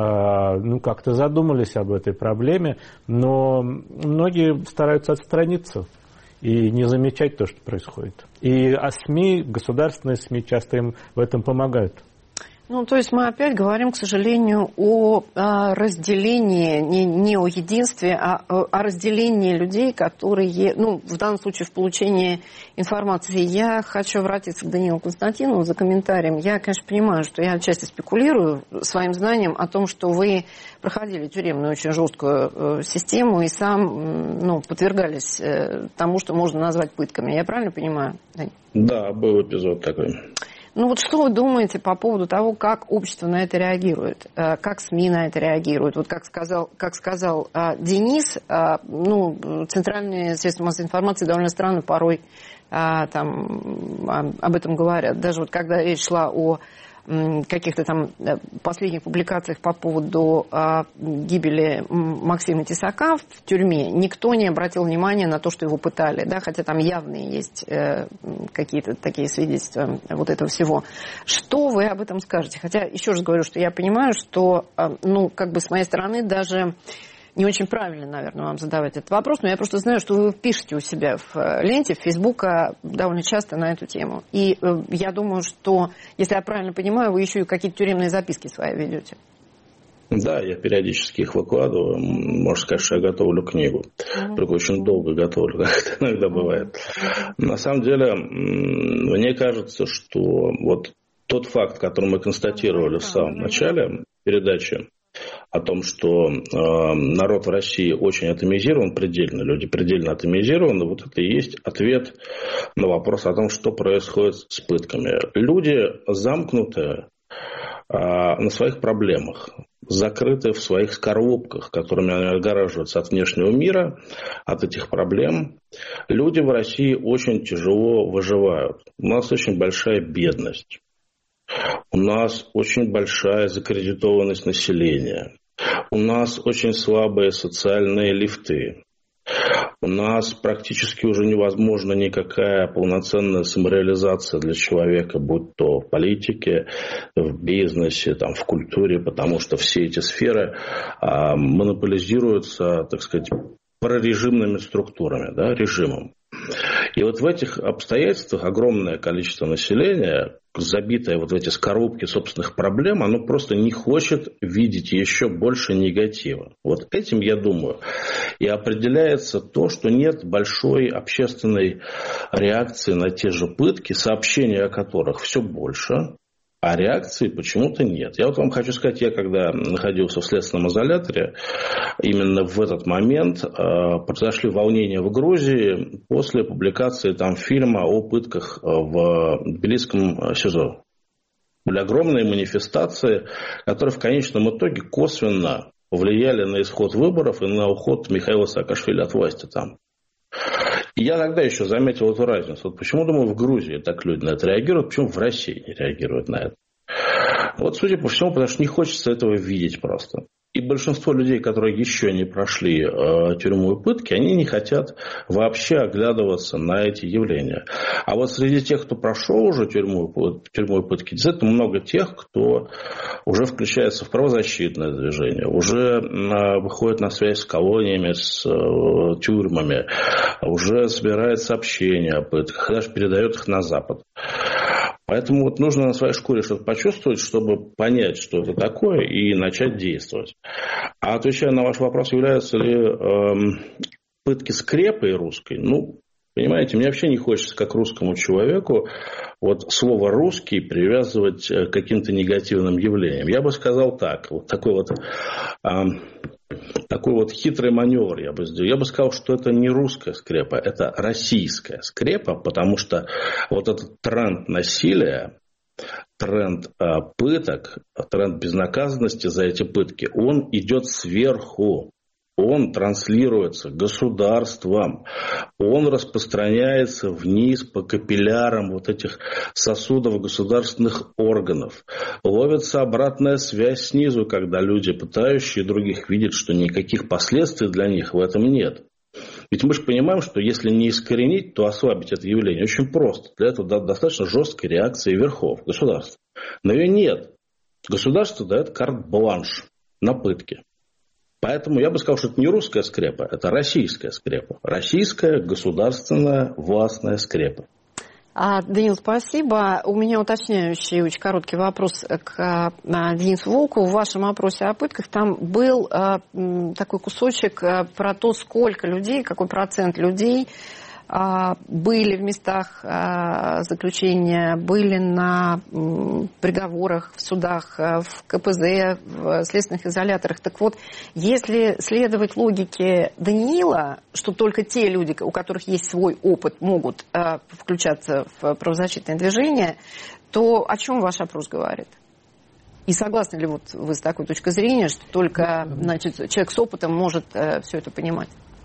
как-то задумались об этой проблеме, но многие стараются отстраниться и не замечать то, что происходит. И СМИ, государственные СМИ часто им в этом помогают. То есть мы опять говорим, к сожалению, о разделении, не о единстве, а о разделении людей, которые, в данном случае в получении информации. Я хочу обратиться к Даниилу Константинову за комментарием. Я, конечно, понимаю, что я отчасти спекулирую своим знанием о том, что вы проходили тюремную очень жесткую систему и сам подвергались тому, что можно назвать пытками. Я правильно понимаю? Да, был эпизод такой. Что вы думаете по поводу того, как общество на это реагирует, как СМИ на это реагируют? Вот как сказал Денис, центральные средства массовой информации довольно странно порой об этом говорят. Даже вот когда речь шла о каких-то последних публикациях по поводу гибели Максима Тесака в тюрьме, никто не обратил внимания на то, что его пытали, хотя там явные есть какие-то такие свидетельства вот этого всего. Что вы об этом скажете? Хотя, еще раз говорю, что я понимаю, что, с моей стороны даже не очень правильно, наверное, вам задавать этот вопрос, но я просто знаю, что вы пишете у себя в ленте, в Фейсбуке довольно часто на эту тему. И я думаю, что, если я правильно понимаю, вы еще и какие-то тюремные записки свои ведете. Да, я периодически их выкладываю. Можно сказать, что я готовлю книгу. Только очень долго готовлю, как это иногда бывает. На самом деле, мне кажется, что вот тот факт, который мы констатировали в самом начале передачи, о том, что народ в России очень атомизирован, предельно, люди предельно атомизированы, вот это и есть ответ на вопрос о том, что происходит с пытками. Люди замкнуты на своих проблемах, закрыты в своих скорлупках, которыми они отгораживаются от внешнего мира, от этих проблем. Люди в России очень тяжело выживают. У нас очень большая бедность. У нас очень большая закредитованность населения. У нас очень слабые социальные лифты. У нас практически уже невозможна никакая полноценная самореализация для человека, будь то в политике, в бизнесе, в культуре, потому что все эти сферы монополизируются, так сказать, прорежимными структурами, режимом. И вот в этих обстоятельствах огромное количество населения, забитое вот в эти скорлупки собственных проблем, оно просто не хочет видеть еще больше негатива. Вот этим, я думаю, и определяется то, что нет большой общественной реакции на те же пытки, сообщения о которых все больше, а реакции почему-то нет. Я вот вам хочу сказать, я когда находился в следственном изоляторе, именно в этот момент произошли волнения в Грузии после публикации там фильма о пытках в тбилисском СИЗО. Были огромные манифестации, которые в конечном итоге косвенно повлияли на исход выборов и на уход Михаила Саакашвили от власти там. И я тогда еще заметил эту разницу. Вот почему, думаю, в Грузии так люди на это реагируют, почему в России не реагируют на это. Вот, судя по всему, потому что не хочется этого видеть просто. И большинство людей, которые еще не прошли тюрьму и пытки, они не хотят вообще оглядываться на эти явления. А вот среди тех, кто прошел уже тюрьму и пытки, действительно много тех, кто уже включается в правозащитное движение, уже выходит на связь с колониями, с тюрьмами, уже собирает сообщения о пытках, даже передает их на Запад. Поэтому вот нужно на своей шкуре что-то почувствовать, чтобы понять, что это такое, и начать действовать. А отвечая на ваш вопрос, являются ли пытки скрепой русской? Ну, понимаете, мне вообще не хочется, как русскому человеку, вот слово «русский» привязывать к каким-то негативным явлениям. Я бы сказал так, вот такой вот хитрый маневр я бы сделал. Я бы сказал, что это не русская скрепа, это российская скрепа, потому что вот этот тренд насилия, тренд пыток, тренд безнаказанности за эти пытки, он идет сверху. Он транслируется государством, он распространяется вниз по капиллярам вот этих сосудов государственных органов. Ловится обратная связь снизу, когда люди, пытающие других, видят, что никаких последствий для них в этом нет. Ведь мы же понимаем, что если не искоренить, то ослабить это явление очень просто. Для этого достаточно жесткой реакции верхов государства. Но ее нет. Государство дает карт-бланш на пытки. Поэтому я бы сказал, что это не русская скрепа, это российская скрепа. Российская государственная властная скрепа. Даниил, спасибо. У меня уточняющий, очень короткий вопрос к Денису Волкову. В вашем опросе о пытках там был такой кусочек про то, сколько людей, какой процент людей были в местах заключения, были на приговорах, в судах, в КПЗ, в следственных изоляторах. Так вот, если следовать логике Даниила, что только те люди, у которых есть свой опыт, могут включаться в правозащитное движение, то о чем ваш опрос говорит? И согласны ли вот вы с такой точкой зрения, что только человек с опытом может все это понимать?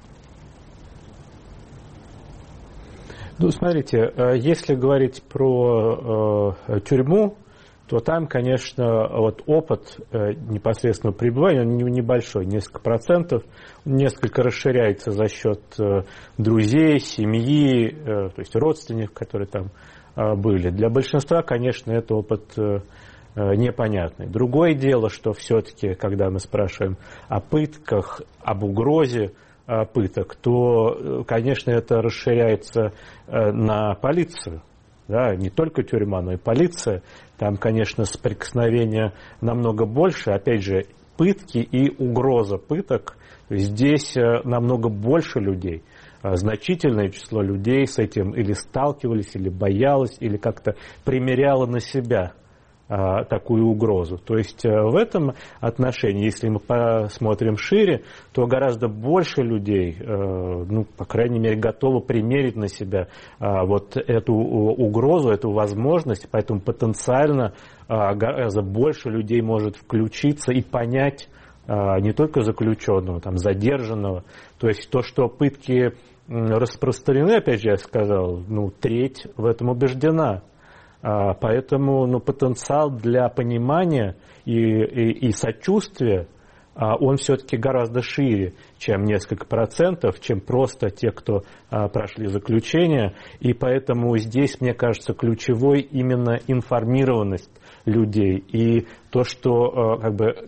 Ну, смотрите, если говорить про тюрьму, то там, конечно, вот опыт непосредственного пребывания, он небольшой, несколько процентов, несколько расширяется за счет друзей, семьи, то есть родственников, которые там были. Для большинства, конечно, это опыт непонятный. Другое дело, что все-таки, когда мы спрашиваем о пытках, об угрозе пыток, то, конечно, это расширяется на полицию. Да, не только тюрьма, но и полиция. Там, конечно, соприкосновения намного больше. Опять же, пытки и угроза пыток. Здесь намного больше людей. Значительное число людей с этим или сталкивались, или боялось, или как-то примеряло на себя такую угрозу. То есть в этом отношении, если мы посмотрим шире, то гораздо больше людей, ну, по крайней мере, готовы примерить на себя вот эту угрозу, эту возможность, поэтому потенциально гораздо больше людей может включиться и понять не только заключенного, там, задержанного. То есть то, что пытки распространены, опять же, я сказал, ну, треть в этом убеждена. Поэтому потенциал для понимания и сочувствия, он все-таки гораздо шире, чем несколько процентов, чем просто те, кто прошли заключение. И поэтому здесь, мне кажется, ключевой именно информированность людей. И то, что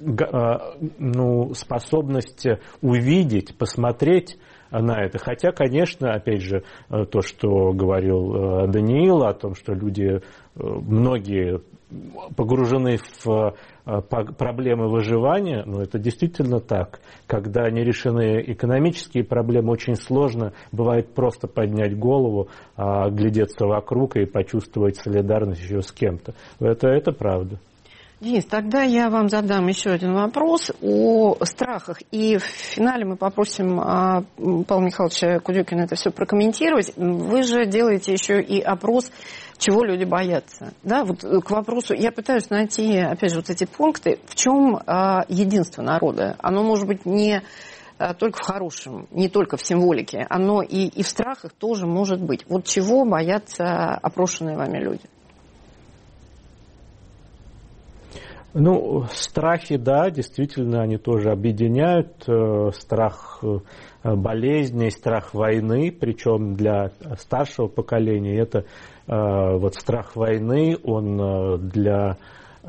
способность увидеть, посмотреть на это. Хотя, конечно, опять же, то, что говорил Даниил, о том, что люди, многие погружены в проблемы выживания, но это действительно так. Когда не решены экономические проблемы, очень сложно бывает просто поднять голову, глядеться вокруг и почувствовать солидарность еще с кем-то. Это правда. Денис, тогда я вам задам еще один вопрос о страхах. И в финале мы попросим Павла Михайловича Кудёкина это все прокомментировать. Вы же делаете еще и опрос, чего люди боятся. Да, вот к вопросу, я пытаюсь найти, опять же, вот эти пункты, в чем единство народа. Оно может быть не только в хорошем, не только в символике, оно и в страхах тоже может быть. Вот чего боятся опрошенные вами люди? Ну, страхи, да, действительно, они тоже объединяют. Страх болезней, страх войны, причем для старшего поколения это вот страх войны, он для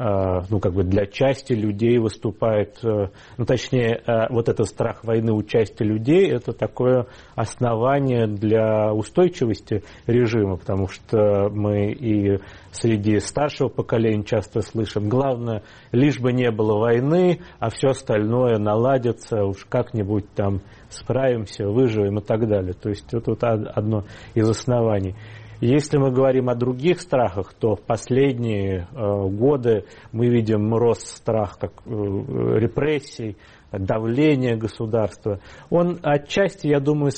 для части людей выступает, точнее, вот этот страх войны у части людей, это такое основание для устойчивости режима, потому что мы и среди старшего поколения часто слышим, главное, лишь бы не было войны, а все остальное наладится, уж как-нибудь там справимся, выживем и так далее. То есть это вот одно из оснований. Если мы говорим о других страхах, то в последние годы мы видим рост страха как репрессий, давление государства. Он отчасти, я думаю,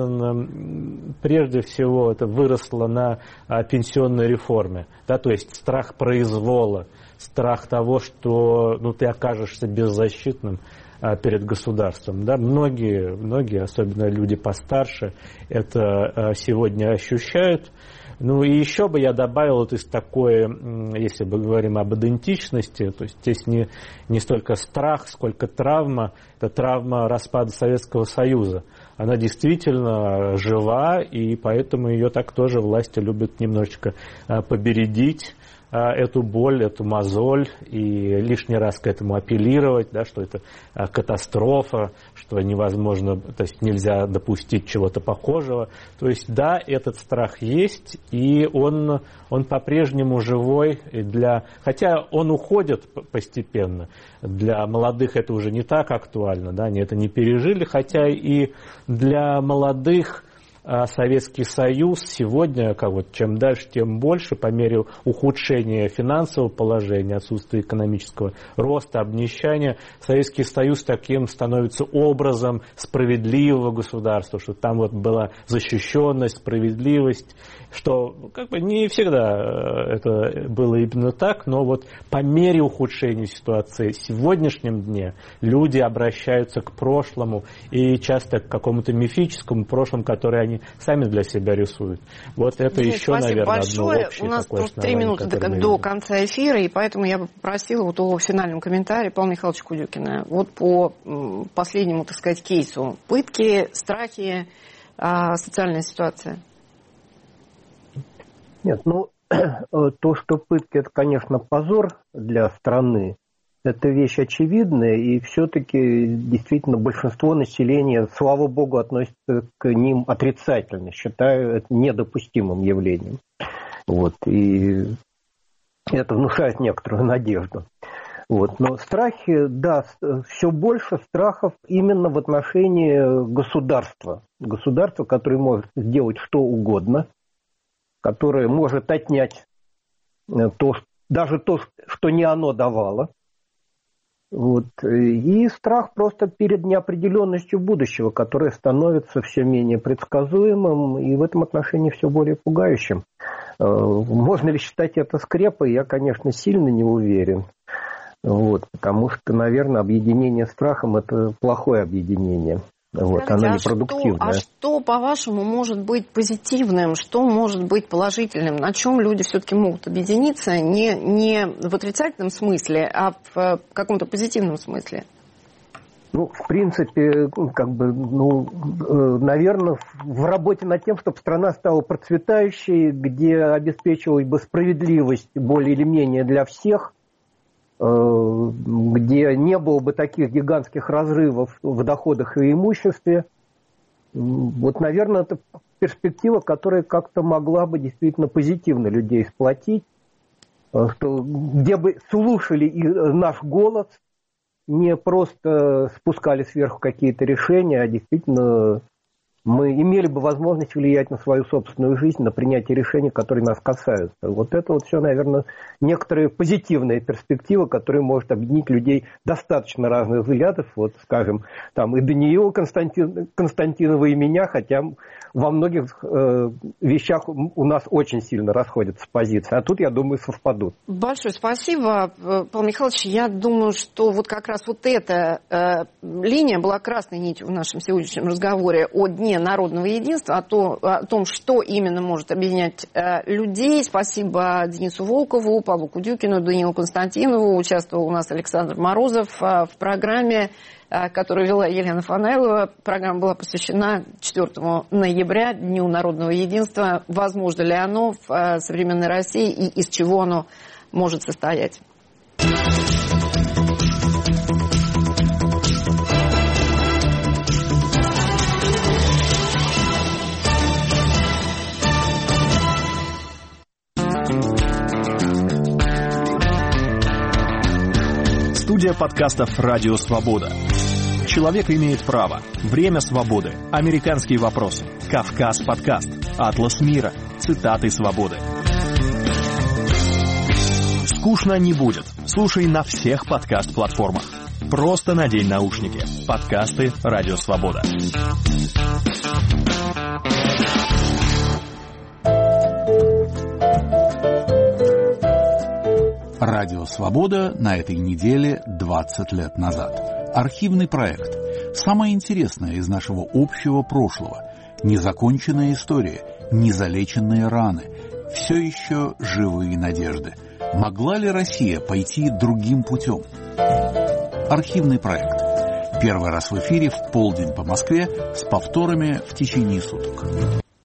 связан, прежде всего, это выросло на пенсионной реформе. Да, то есть страх произвола, страх того, что ты окажешься беззащитным перед государством. Да? Многие, особенно люди постарше, это сегодня ощущают. Ну и еще бы я добавил вот из такой, если мы говорим об идентичности, то есть здесь не столько страх, сколько травма, это травма распада Советского Союза. Она действительно жива, и поэтому ее так тоже власти любят немножечко побередить, эту боль, эту мозоль, и лишний раз к этому апеллировать, да, что это катастрофа, что невозможно, то есть нельзя допустить чего-то похожего. То есть да, этот страх есть, и он по-прежнему живой, хотя он уходит постепенно. Для молодых это уже не так актуально, да, они это не пережили, хотя и для молодых Советский Союз сегодня, чем дальше, тем больше, по мере ухудшения финансового положения, отсутствия экономического роста, обнищания, Советский Союз таким становится образом справедливого государства, что там вот была защищенность, справедливость, что не всегда это было именно так, но вот по мере ухудшения ситуации в сегодняшнем дне люди обращаются к прошлому и часто к какому-то мифическому прошлому, которое они сами для себя рисуют. Вот это еще, наверное, большое. Одно общее. У нас просто 3 минуты до конца эфира, и поэтому я бы попросила о финальном комментарии Павла Михайловича Кудюкина. Вот по последнему, так сказать, кейсу. Пытки, страхи, социальная ситуация. Нет, то, что пытки, это, конечно, позор для страны. Это вещь очевидная, и все-таки действительно большинство населения, слава богу, относится к ним отрицательно, считаю это недопустимым явлением. Вот, и это внушает некоторую надежду. Вот, но страхи, да, все больше страхов именно в отношении государства. Государства, которое может сделать что угодно, которое может отнять даже то, что не оно давало. Вот. И страх просто перед неопределенностью будущего, которое становится все менее предсказуемым и в этом отношении все более пугающим. Можно ли считать это скрепой? Я, конечно, сильно не уверен. Вот, потому что, наверное, объединение страхом – это плохое объединение. Вот, оно непродуктивное. Что, по-вашему, может быть позитивным, что может быть положительным? На чем люди все-таки могут объединиться не в отрицательном смысле, а в каком-то позитивном смысле? В принципе, наверное, в работе над тем, чтобы страна стала процветающей, где обеспечивалась бы справедливость более или менее для всех, где не было бы таких гигантских разрывов в доходах и имуществе. Вот, наверное, это перспектива, которая как-то могла бы действительно позитивно людей сплотить, где бы слушали и наш голос, не просто спускали сверху какие-то решения, а действительно мы имели бы возможность влиять на свою собственную жизнь, на принятие решений, которые нас касаются. Вот это вот все, наверное, некоторые позитивные перспективы, которые может объединить людей достаточно разных взглядов. Вот, скажем, там и Даниила Константинова, и меня, хотя во многих вещах у нас очень сильно расходятся позиции. А тут, я думаю, совпадут. Большое спасибо, Павел Михайлович. Я думаю, что вот как раз вот эта линия была красной нитью в нашем сегодняшнем разговоре о Дне народного единства, о том, что именно может объединять людей. Спасибо Денису Волкову, Павлу Кудюкину, Даниилу Константинову. Участвовал у нас Александр Морозов в программе, которую вела Елена Фанайлова. Программа была посвящена 4 ноября, Дню народного единства. Возможно ли оно в современной России и из чего оно может состоять? Студия подкастов «Радио Свобода». Человек имеет право. Время свободы. Американские вопросы. Кавказ подкаст. Атлас мира. Цитаты свободы. Скучно не будет. Слушай на всех подкаст-платформах. Просто надень наушники. Подкасты «Радио Свобода». Радио «Свобода» на этой неделе 20 лет назад. Архивный проект. Самое интересное из нашего общего прошлого. Незаконченная история, незалеченные раны. Все еще живые надежды. Могла ли Россия пойти другим путем? Архивный проект. Первый раз в эфире в полдень по Москве с повторами в течение суток.